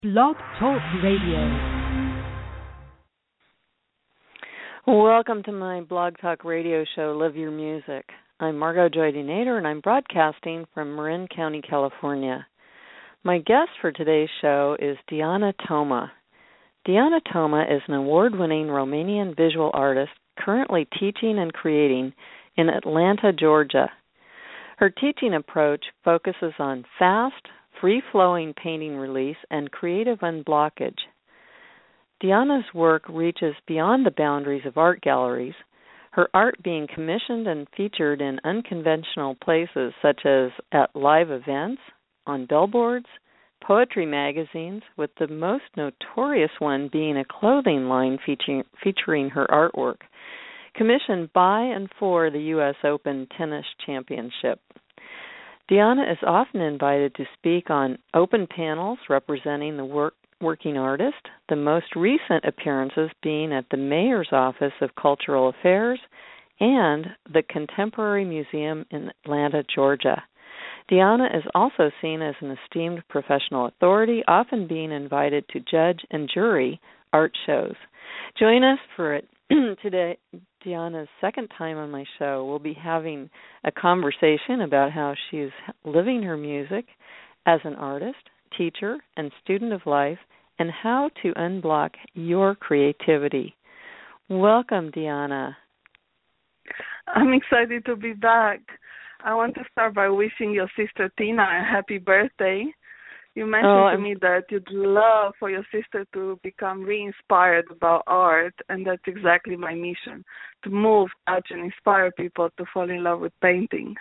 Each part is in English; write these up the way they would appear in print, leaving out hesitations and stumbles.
Blog Talk Radio. Welcome to my Blog Talk Radio show, Live Your Music. I'm Margot Joy Nader, and I'm broadcasting from Marin County, California. My guest for today's show is Diana Toma. Diana Toma is an award-winning Romanian visual artist currently teaching and creating in Atlanta, Georgia. Her teaching approach focuses on fast, free-flowing painting release and creative unblockage. Diana's work reaches beyond the boundaries of art galleries, her art being commissioned and featured in unconventional places such as at live events, on billboards, poetry magazines, with the most notorious one being a clothing line featuring her artwork, commissioned by and for the U.S. Open Tennis Championship. Diana is often invited to speak on open panels representing the working artist, the most recent appearances being at the Mayor's Office of Cultural Affairs and the Contemporary Museum in Atlanta, Georgia. Diana is also seen as an esteemed professional authority, often being invited to judge and jury art shows. Join us for it today. Diana's second time on my show. We'll be having a conversation about how she's living her music as an artist, teacher, and student of life, and how to unblock your creativity. Welcome, Diana. I'm excited to be back. I want to start by wishing your sister Tina a happy birthday. You mentioned to me that you'd love for your sister to become re-inspired about art, and that's exactly my mission, to move, touch, and inspire people to fall in love with painting.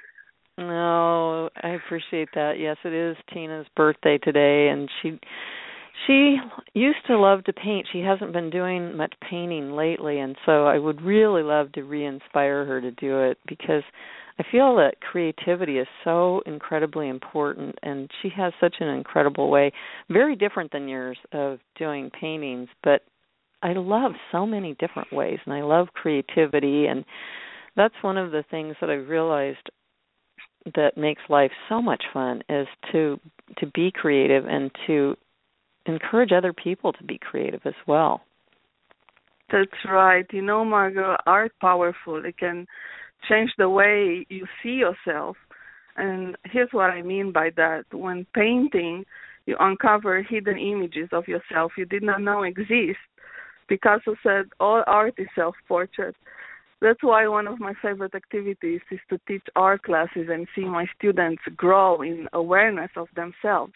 Oh, I appreciate that. Yes, it is Tina's birthday today, and she used to love to paint. She hasn't been doing much painting lately, and so I would really love to re-inspire her to do it, because I feel that creativity is so incredibly important, and she has such an incredible way, very different than yours, of doing paintings, but I love so many different ways, and I love creativity, and that's one of the things that I've realized that makes life so much fun, is to be creative and to encourage other people to be creative as well. That's right. You know, Margot, art powerful. It can change the way you see yourself. And here's what I mean by that. When painting, you uncover hidden images of yourself you did not know exist. Picasso said, all art is self-portrait. That's why one of my favorite activities is to teach art classes and see my students grow in awareness of themselves.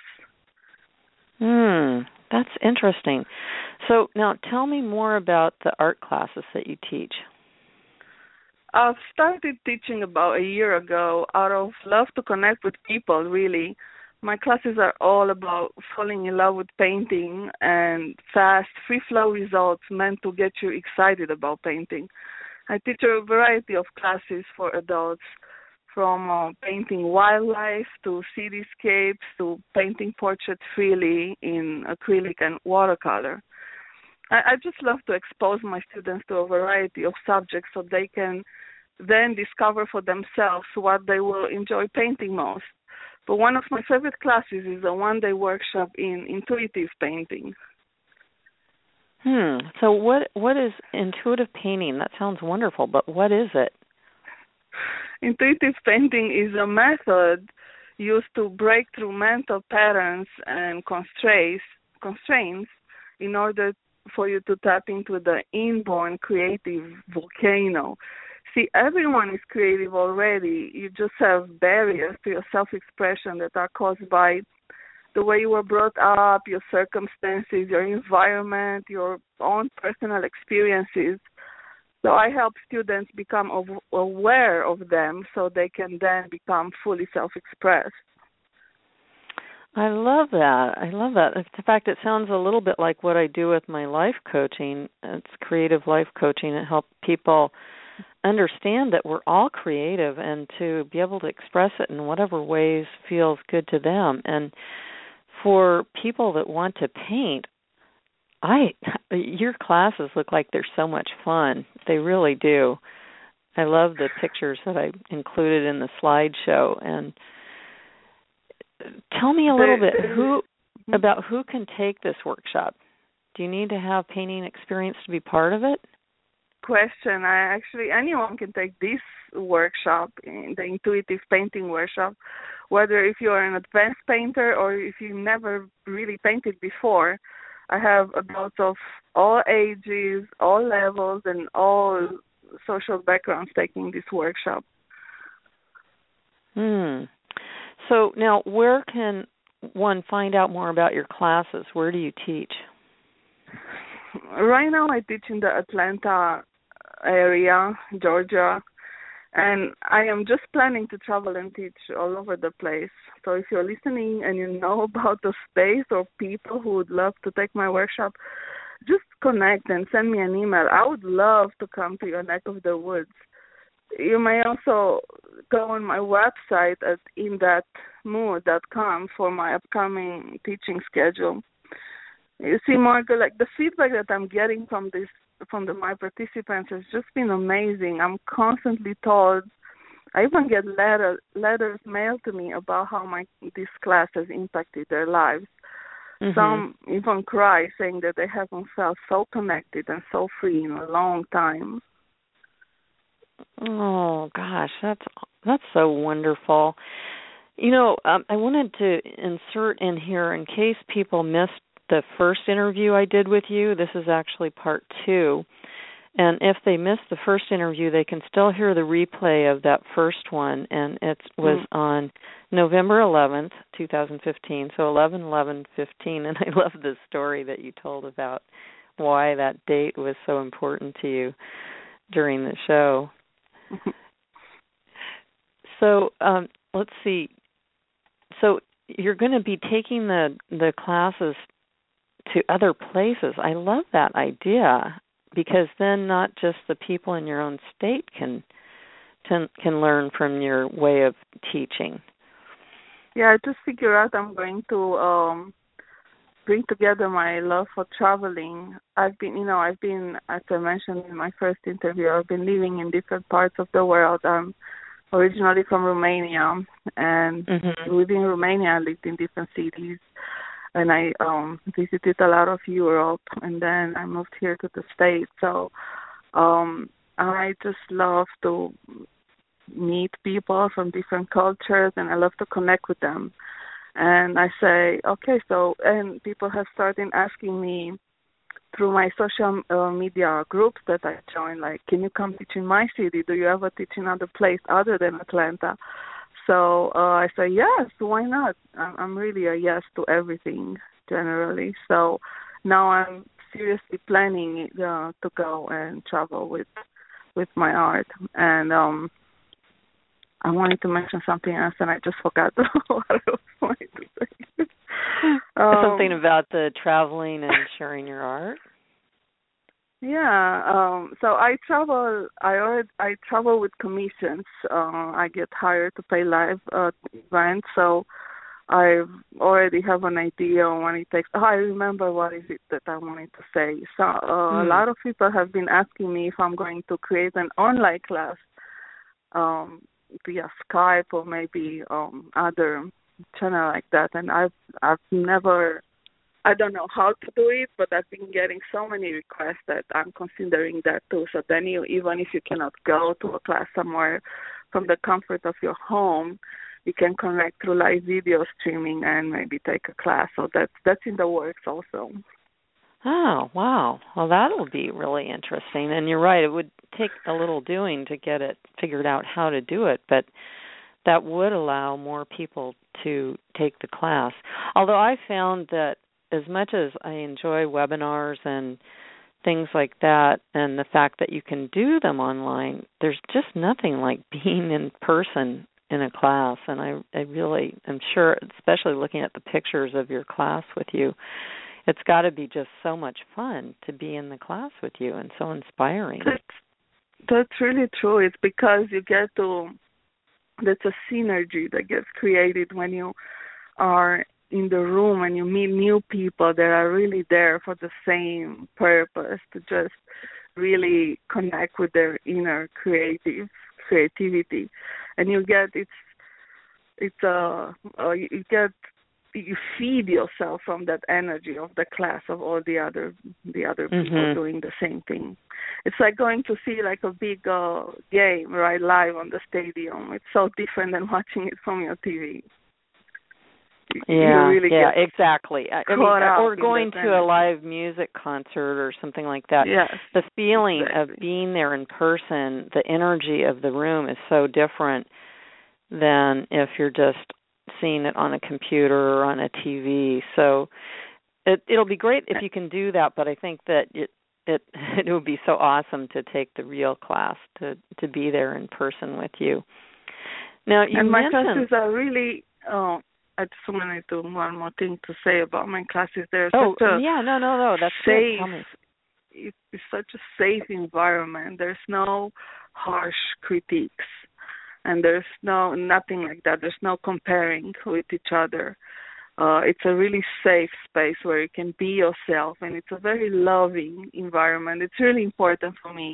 That's interesting. So now tell me more about the art classes that you teach. I've started teaching about a year ago out of love to connect with people, really. My classes are all about falling in love with painting and fast, free-flow results meant to get you excited about painting. I teach a variety of classes for adults, from painting wildlife to cityscapes to painting portraits freely in acrylic and watercolor. I just love to expose my students to a variety of subjects so they can then discover for themselves what they will enjoy painting most. But one of my favorite classes is a one-day workshop in intuitive painting. So what is intuitive painting? That sounds wonderful, but what is it? Intuitive painting is a method used to break through mental patterns and constraints in order for you to tap into the inborn creative volcano. See, everyone is creative already. You just have barriers to your self-expression that are caused by the way you were brought up, your circumstances, your environment, your own personal experiences. So I help students become aware of them so they can then become fully self-expressed. I love that. In fact, it sounds a little bit like what I do with my life coaching. It's creative life coaching. It helps people understand that we're all creative and to be able to express it in whatever ways feels good to them. And for people that want to paint, your classes look like they're so much fun. They really do. I love the pictures that I included in the slideshow. And tell me a little bit, about who can take this workshop. Do you need to have painting experience to be part of it? Question. Anyone can take this workshop, the intuitive painting workshop, whether if you're an advanced painter or if you never really painted before. I have adults of all ages, all levels, and all social backgrounds taking this workshop. So now, where can one find out more about your classes? Where do you teach? Right now I teach in the Atlanta area, Georgia, and I am just planning to travel and teach all over the place. So if you're listening and you know about the space or people who would love to take my workshop, just connect and send me an email. I would love to come to your neck of the woods. You may also go on my website at inthatmood.com for my upcoming teaching schedule. You see, Margo, like the feedback that I'm getting from my participants has just been amazing. I'm constantly told, I even get letters mailed to me about how this class has impacted their lives. Some even cry, saying that they haven't felt so connected and so free in a long time. Oh gosh, that's so wonderful. You know, I wanted to insert in here, in case people missed the first interview I did with you. This is actually part 2. And if they missed the first interview, they can still hear the replay of that first one. And it was on November 11th, 2015, so 11/11/15. And I love the story that you told about why that date was so important to you during the show. So let's see. So you're going to be taking the classes to other places. I love that idea, because then not just the people in your own state can learn from your way of teaching. Yeah, I just figured out I'm going to bring together my love for traveling. I've been, as I mentioned in my first interview, I've been living in different parts of the world. I'm originally from Romania, and living in Romania, I lived in different cities, and I visited a lot of Europe, and then I moved here to the States. So I just love to meet people from different cultures, and I love to connect with them. And I say, okay, and people have started asking me through my social media groups that I join, like, can you come teach in my city? Do you ever teach in other place other than Atlanta? So I say, yes, why not? I'm really a yes to everything, generally. So now I'm seriously planning to go and travel with my art. And I wanted to mention something else, and I just forgot what I was wanting to say. Something about the traveling and sharing your art? Yeah. So I travel. I travel with commissions. I get hired to play live events. So I already have an idea on what it takes. I remember what is it that I wanted to say. So a lot of people have been asking me if I'm going to create an online class via Skype or maybe other channel like that. And I've never, I don't know how to do it, but I've been getting so many requests that I'm considering that too. So then even if you cannot go to a class somewhere from the comfort of your home, you can connect through live video streaming and maybe take a class. So that's in the works also. Oh, wow. Well, that'll be really interesting. And you're right, it would take a little doing to get it figured out how to do it, but that would allow more people to take the class. Although I found that as much as I enjoy webinars and things like that, and the fact that you can do them online, there's just nothing like being in person in a class. And I really am sure, especially looking at the pictures of your class with you, it's got to be just so much fun to be in the class with you and so inspiring. That's really true. It's because you get to, that's a synergy that gets created when you are in the room and you meet new people that are really there for the same purpose, to just really connect with their inner creativity. And you get, you get you feed yourself from that energy of the class of all the other people doing the same thing. It's like going to see like a big game right live on the stadium. It's so different than watching it from your TV. Exactly. Or going to a live music concert or something like that. Yes, the feeling of being there in person, the energy of the room is so different than if you're just seeing it on a computer or on a TV. So it'll be great if you can do that, but I think that it would be so awesome to take the real class, to be there in person with you. Now, my classes are really I just wanted to one more thing to say about my classes. They're no, that's safe. Good. Tell me. It's such a safe environment. There's no harsh critiques, and there's nothing like that. There's no comparing with each other. It's a really safe space where you can be yourself, and it's a very loving environment. It's really important for me.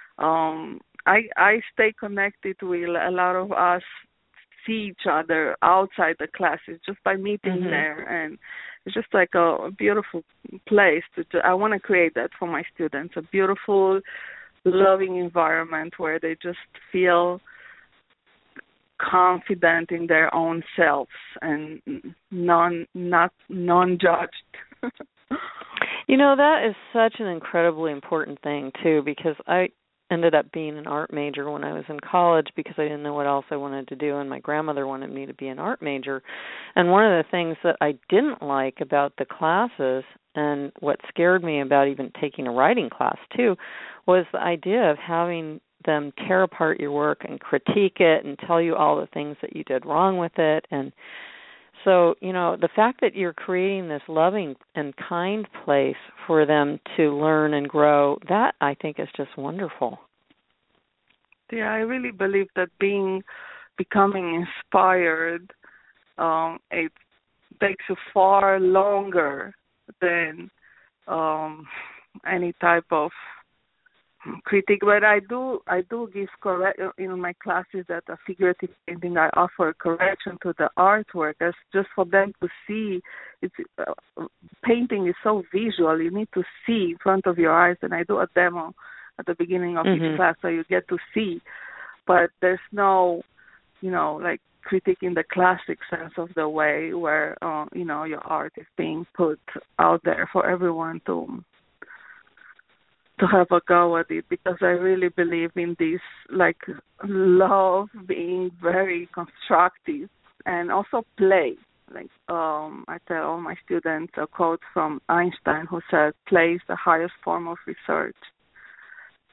I stay connected with a lot of us. See each other outside the classes just by meeting there, and it's just like a beautiful place I want to create that for my students, a beautiful, loving environment where they just feel confident in their own selves and not non-judged. That is such an incredibly important thing too, because I ended up being an art major when I was in college because I didn't know what else I wanted to do, and my grandmother wanted me to be an art major. And one of the things that I didn't like about the classes, and what scared me about even taking a writing class too, was the idea of having them tear apart your work and critique it and tell you all the things that you did wrong with it. And so, the fact that you're creating this loving and kind place for them to learn and grow, that I think is just wonderful. Yeah, I really believe that becoming inspired, it takes you far longer than any type of critique. But I do give in my classes that a figurative painting, I offer correction to the artwork. That's just for them to see. It's painting is so visual. You need to see in front of your eyes, and I do a demo at the beginning of each class so you get to see. But there's no, like critique in the classic sense of the way where your art is being put out there for everyone to have a go at it, because I really believe in this, like, love being very constructive and also play. Like, I tell all my students a quote from Einstein who said, "Play is the highest form of research." He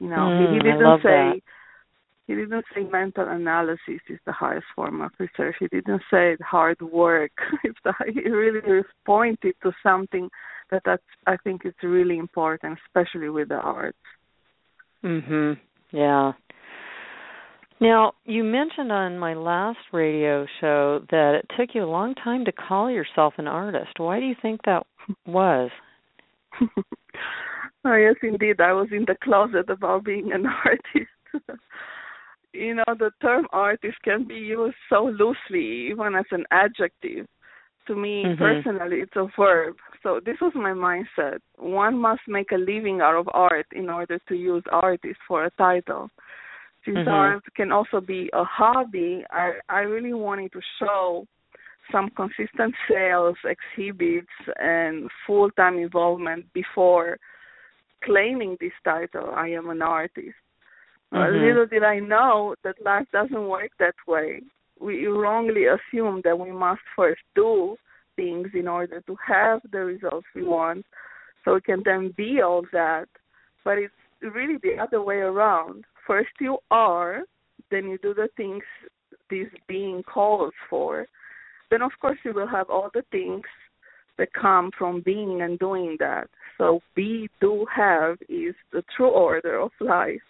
didn't say mental analysis is the highest form of research. He didn't say hard work. He really pointed to something that's I think is really important, especially with the arts. Yeah. Now, you mentioned on my last radio show that it took you a long time to call yourself an artist. Why do you think that was? Oh, yes, indeed. I was in the closet about being an artist. The term artist can be used so loosely, even as an adjective. To me, personally, it's a verb. So this was my mindset. One must make a living out of art in order to use artist for a title. Since art can also be a hobby, I really wanted to show some consistent sales, exhibits, and full-time involvement before claiming this title, I am an artist. Little did I know that life doesn't work that way. We wrongly assume that we must first do things in order to have the results we want, so we can then be all that. But it's really the other way around. First you are, then you do the things this being calls for. Then, of course, you will have all the things that come from being and doing that. So be, do, have is the true order of life.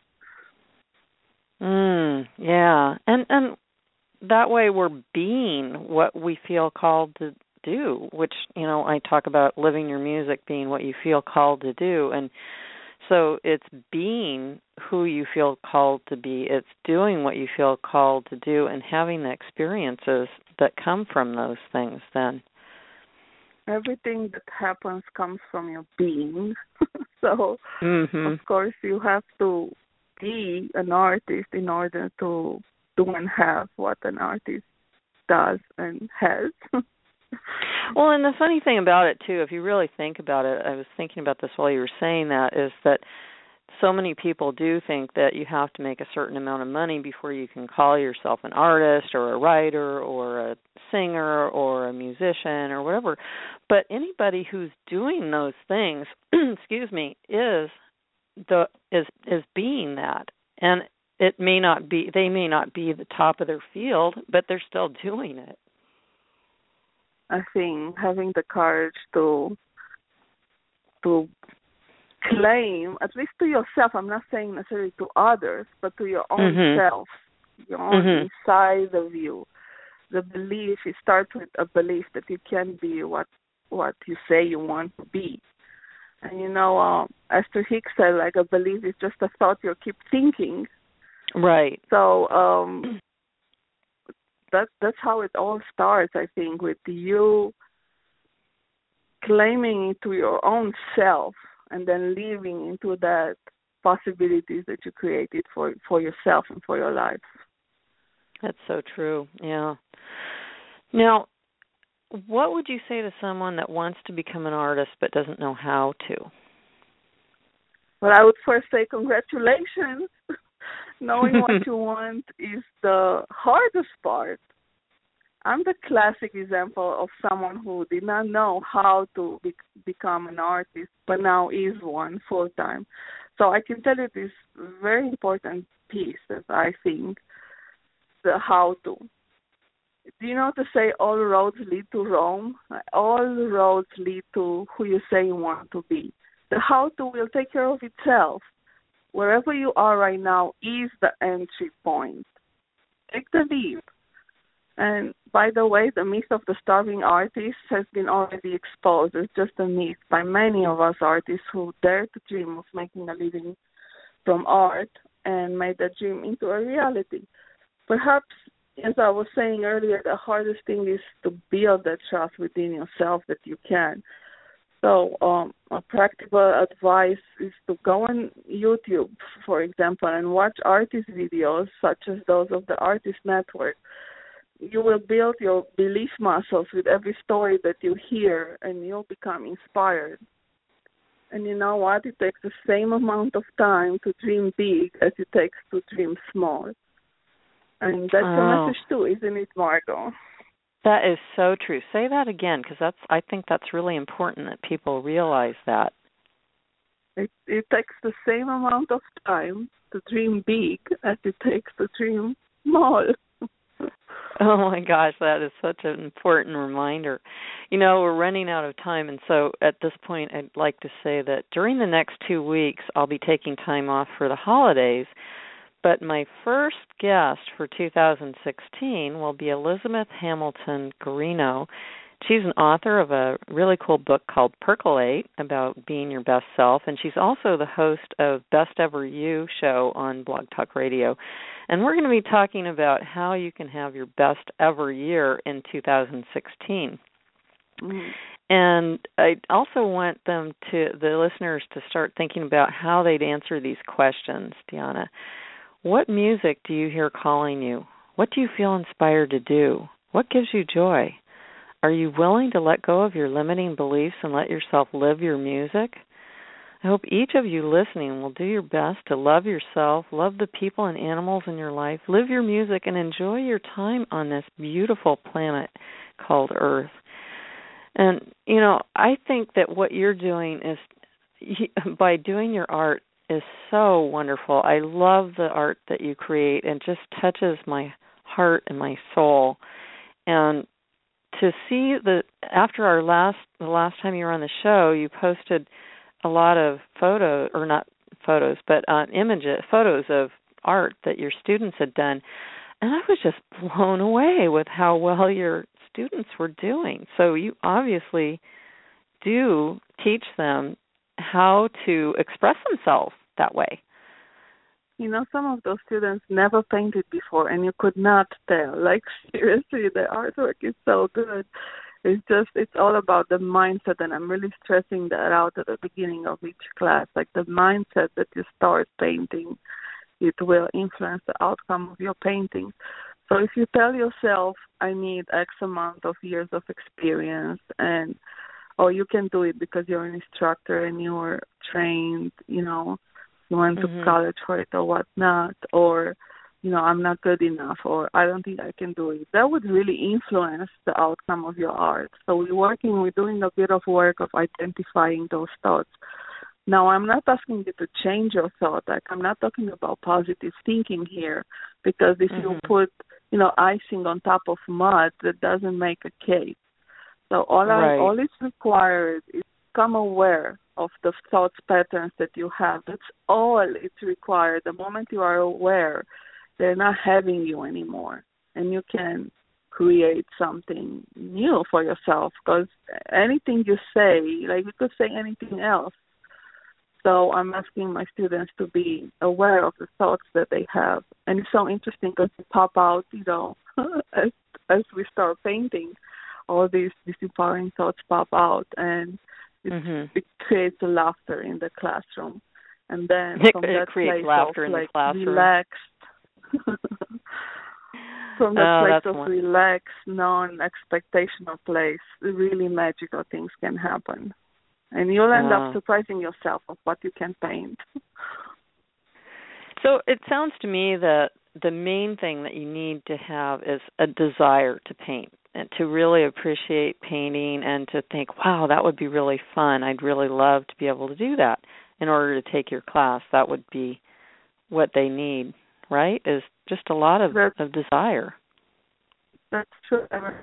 Yeah. And that way we're being what we feel called to do, which, I talk about living your music being what you feel called to do. And so it's being who you feel called to be. It's doing what you feel called to do and having the experiences that come from those things then. everything that happens comes from your being. So, of Mhm. course, you have to be an artist in order to do and have what an artist does and has. Well, and the funny thing about it too, if you really think about it, I was thinking about this while you were saying that, is that so many people do think that you have to make a certain amount of money before you can call yourself an artist or a writer or a singer or a musician or whatever. But anybody who's doing those things, excuse me, is being that. And they may not be the top of their field, but they're still doing it. I think having the courage to claim, at least to yourself, I'm not saying necessarily to others, but to your own self, your own inside of you. The belief, it starts with a belief that you can be what you say you want to be. And Esther Hicks said, like, a belief is just a thought you keep thinking. Right. So that's how it all starts, I think, with you claiming it to your own self and then living into that possibilities that you created for yourself and for your life. That's so true, yeah. Now, what would you say to someone that wants to become an artist but doesn't know how to? Well, I would first say congratulations. Knowing what you want is the hardest part. I'm the classic example of someone who did not know how to become an artist, but now is one full-time. So I can tell you this very important piece that I think, the how to. Do you know to say all roads lead to Rome? All roads lead to who you say you want to be. The how to will take care of itself. Wherever you are right now is the entry point. Take the leap. And by the way, the myth of the starving artist has been already exposed. It's just a myth by many of us artists who dare to dream of making a living from art and made that dream into a reality. Perhaps, as I was saying earlier, the hardest thing is to build that trust within yourself that you can. So a practical advice is to go on YouTube, for example, and watch artist videos such as those of the Artist Network. You will build your belief muscles with every story that you hear, and you'll become inspired. And you know what? It takes the same amount of time to dream big as it takes to dream small. And that's your message too, isn't it, Margot? That is so true. Say that again, because I think that's really important that people realize that. It takes the same amount of time to dream big as it takes to dream small. Oh, my gosh, that is such an important reminder. We're running out of time, and so at this point I'd like to say that during the next 2 weeks I'll be taking time off for the holidays, but my first guest for 2016 will be Elizabeth Hamilton Garino. She's an author of a really cool book called Percolate about being your best self, and she's also the host of Best Ever You show on Blog Talk Radio. And we're going to be talking about how you can have your best ever year in 2016. Mm-hmm. And I also want the listeners to start thinking about how they'd answer these questions, Deanna. What music do you hear calling you? What do you feel inspired to do? What gives you joy? Are you willing to let go of your limiting beliefs and let yourself live your music? I hope each of you listening will do your best to love yourself, love the people and animals in your life, live your music, and enjoy your time on this beautiful planet called Earth. And, I think that what you're doing is, by doing your art, is so wonderful. I love the art that you create, and just touches my heart and my soul. And to see after the last time you were on the show, you posted a lot of photos of art that your students had done, and I was just blown away with how well your students were doing. So you obviously do teach them how to express themselves that way. Some of those students never painted before, and you could not tell. Like, seriously, the artwork is so good. it's all about the mindset, and I'm really stressing that out at the beginning of each class. Like the mindset that you start painting, it will influence the outcome of your painting. So if you tell yourself, I need X amount of years of experience, and you can do it because you're an instructor and you're trained, you went to college for it or whatnot, or I'm not good enough, or I don't think I can do it. That would really influence the outcome of your art. So we're doing a bit of work of identifying those thoughts. Now, I'm not asking you to change your thought. Like, I'm not talking about positive thinking here, because if you put, icing on top of mud, that doesn't make a cake. So all it's required is become aware of the thoughts patterns that you have. That's all it's required. The moment you are aware, they're not having you anymore, and you can create something new for yourself, because anything you say, like you could say anything else. So I'm asking my students to be aware of the thoughts that they have. And it's so interesting because they pop out, as we start painting, all these empowering thoughts pop out, and it creates a laughter in the classroom. And then from that place laughter of, in the classroom. Relaxed, from that place of wonderful. relaxed, non-expectational place, really magical things can happen. And you'll end up surprising yourself of what you can paint. So it sounds to me that the main thing that you need to have is a desire to paint and to really appreciate painting and to think, wow, that would be really fun. I'd really love to be able to do that in order to take your class. That would be what they need, right? Is just a lot of desire. That's true.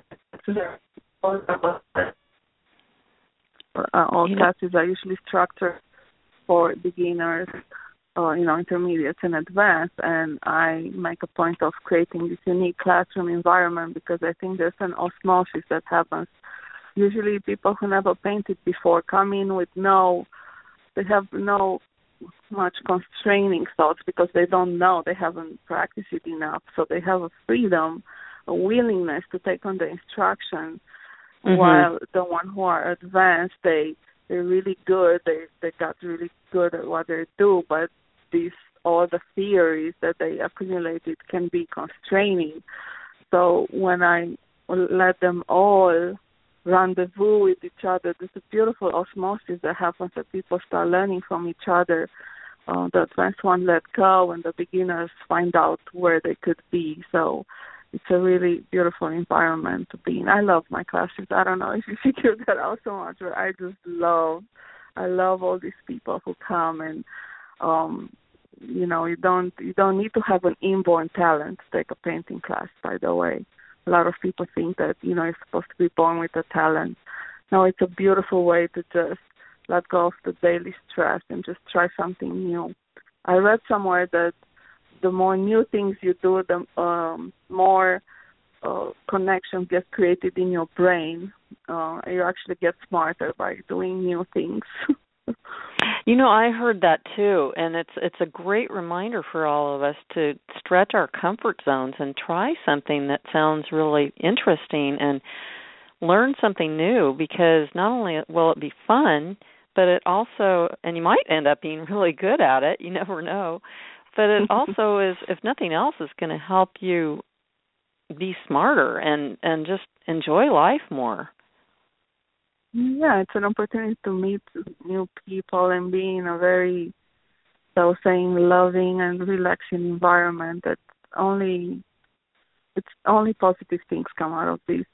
All classes are usually structured for beginners, intermediates and advanced, and I make a point of creating this unique classroom environment because I think there's an osmosis that happens. Usually people who never painted before come in with they have no much constraining thoughts because they don't know, they haven't practiced it enough, so they have a freedom, a willingness to take on the instruction. While the one who are advanced, they're really good. They got really good at what they do, but all the theories that they accumulated can be constraining. So when I let them all rendezvous with each other, there's a beautiful osmosis that happens that people start learning from each other. The advanced one let go, and the beginners find out where they could be. So it's a really beautiful environment to be in. I love my classes. I don't know if you figured that out so much, but I love all these people who come, and you don't need to have an inborn talent to take a painting class, by the way. A lot of people think that, you're supposed to be born with a talent. No, it's a beautiful way to just let go of the daily stress and just try something new. I read somewhere that the more new things you do, the more connections get created in your brain. You actually get smarter by doing new things. I heard that too, and it's a great reminder for all of us to stretch our comfort zones and try something that sounds really interesting and learn something new, because not only will it be fun, but it also, and you might end up being really good at it, you never know, but it also is, if nothing else, is going to help you be smarter and just enjoy life more. Yeah, it's an opportunity to meet new people and be in a very, loving and relaxing environment. It's only positive things come out of this.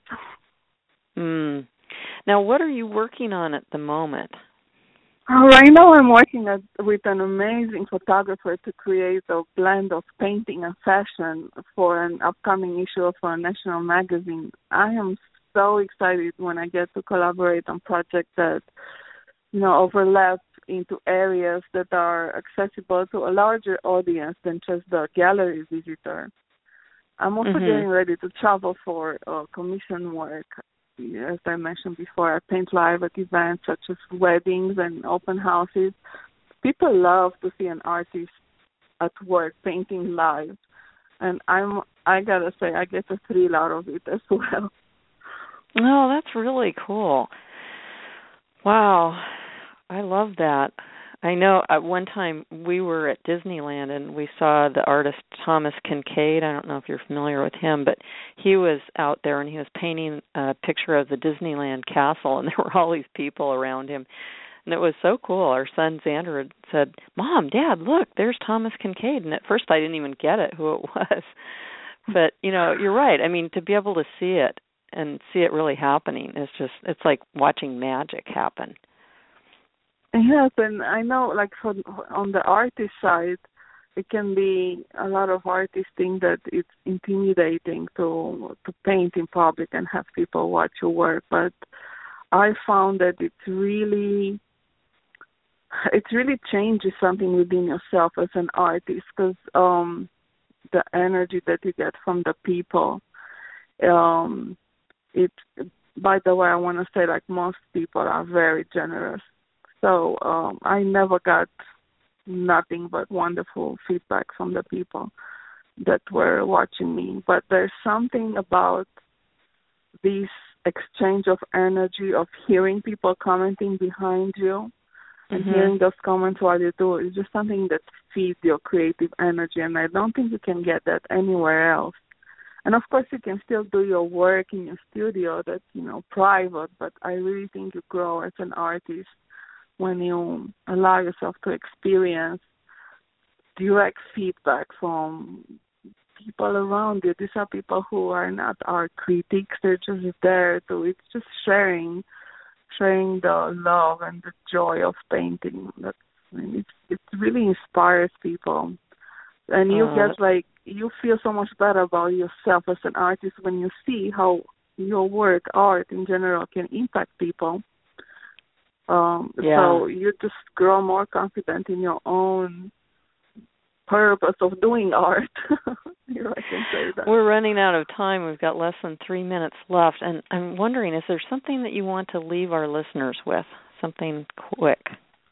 Now, what are you working on at the moment? Right now I'm working with an amazing photographer to create a blend of painting and fashion for an upcoming issue of a national magazine. I am so excited when I get to collaborate on projects that, overlap into areas that are accessible to a larger audience than just the gallery visitor. I'm also getting ready to travel for commission work. As I mentioned before, I paint live at events such as weddings and open houses. People love to see an artist at work painting live, and I gotta say I get a thrill out of it as well. Oh, that's really cool. Wow. I love that. I know at one time we were at Disneyland and we saw the artist Thomas Kincaid. I don't know if you're familiar with him, but he was out there and he was painting a picture of the Disneyland castle, and there were all these people around him. And it was so cool. Our son Xander had said, "Mom, Dad, look, there's Thomas Kincaid." And at first I didn't even get it, who it was. But, you're right. I mean, to be able to see it and see it really happening is just, it's like watching magic happen. Yes, and I know, like, on the artist side, it can be a lot of artists think that it's intimidating to paint in public and have people watch your work, but I found that it really changes something within yourself as an artist, because the energy that you get from the people, by the way, I want to say, like, most people are very generous. So I never got nothing but wonderful feedback from the people that were watching me. But there's something about this exchange of energy, of hearing people commenting behind you and hearing those comments while you do it. It's just something that feeds your creative energy, and I don't think you can get that anywhere else. And, of course, you can still do your work in your studio that's, private, but I really think you grow as an artist when you allow yourself to experience direct feedback from people around you. These are people who are not our critics. They're just there it's just sharing the love and the joy of painting. It really inspires people. And you get, you feel so much better about yourself as an artist when you see how your work, art in general, can impact people. So you just grow more confident in your own purpose of doing art. Here I can say that. We're running out of time. We've got less than 3 minutes left. And I'm wondering, is there something that you want to leave our listeners with? Something quick.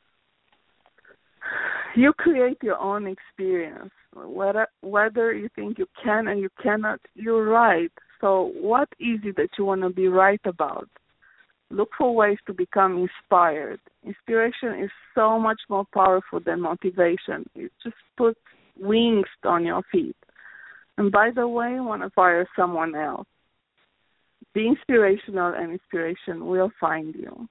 You create your own experience. Whether you think you can and you cannot, you're right. So what is it that you want to be right about? Look for ways to become inspired. Inspiration is so much more powerful than motivation. It just puts wings on your feet. And by the way, you want to fire someone else. Be inspirational, and inspiration will find you.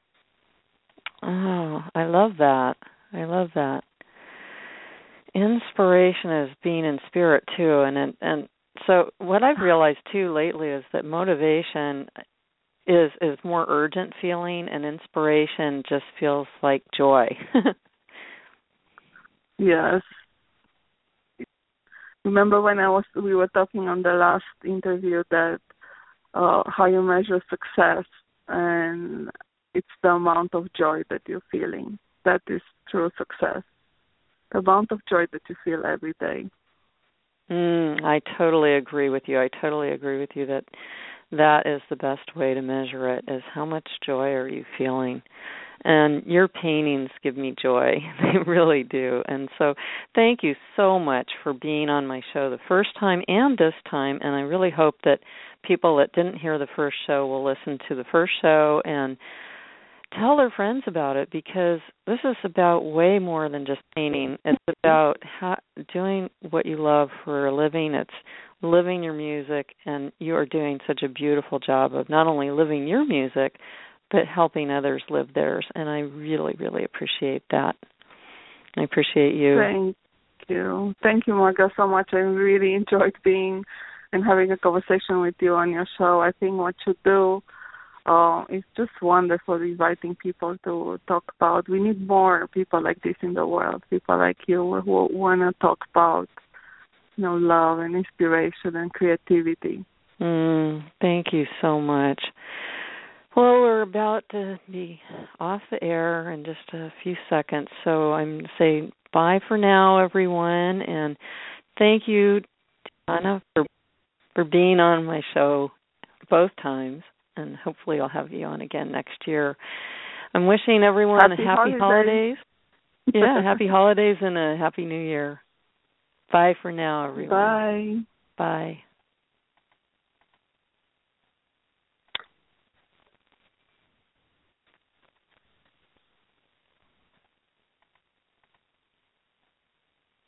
Oh, I love that. I love that. Inspiration is being in spirit too, and so what I've realized too lately is that motivation is more urgent feeling, and inspiration just feels like joy. Yes. Remember when we were talking on the last interview that how you measure success, and it's the amount of joy that you're feeling. That is true success. The amount of joy that you feel every day. I totally agree with you. I totally agree with you that is the best way to measure it, is how much joy are you feeling. And your paintings give me joy. They really do. And so thank you so much for being on my show the first time and this time. And I really hope that people that didn't hear the first show will listen to the first show and tell their friends about it, because this is about way more than just painting. It's about doing what you love for a living. It's living your music, and you are doing such a beautiful job of not only living your music, but helping others live theirs. And I really, really appreciate that. I appreciate you. Thank you. Thank you, Margot, so much. I really enjoyed being and having a conversation with you on your show. I think what you do it's just wonderful, inviting people to talk about. We need more people like this in the world, people like you who want to talk about, love and inspiration and creativity. Thank you so much. Well, we're about to be off the air in just a few seconds, so I'm going to say bye for now, everyone, and thank you, Anna, for being on my show both times. And hopefully I'll have you on again next year. I'm wishing everyone a happy holidays. Yeah, happy holidays and a happy new year. Bye for now, everyone. Bye. Bye.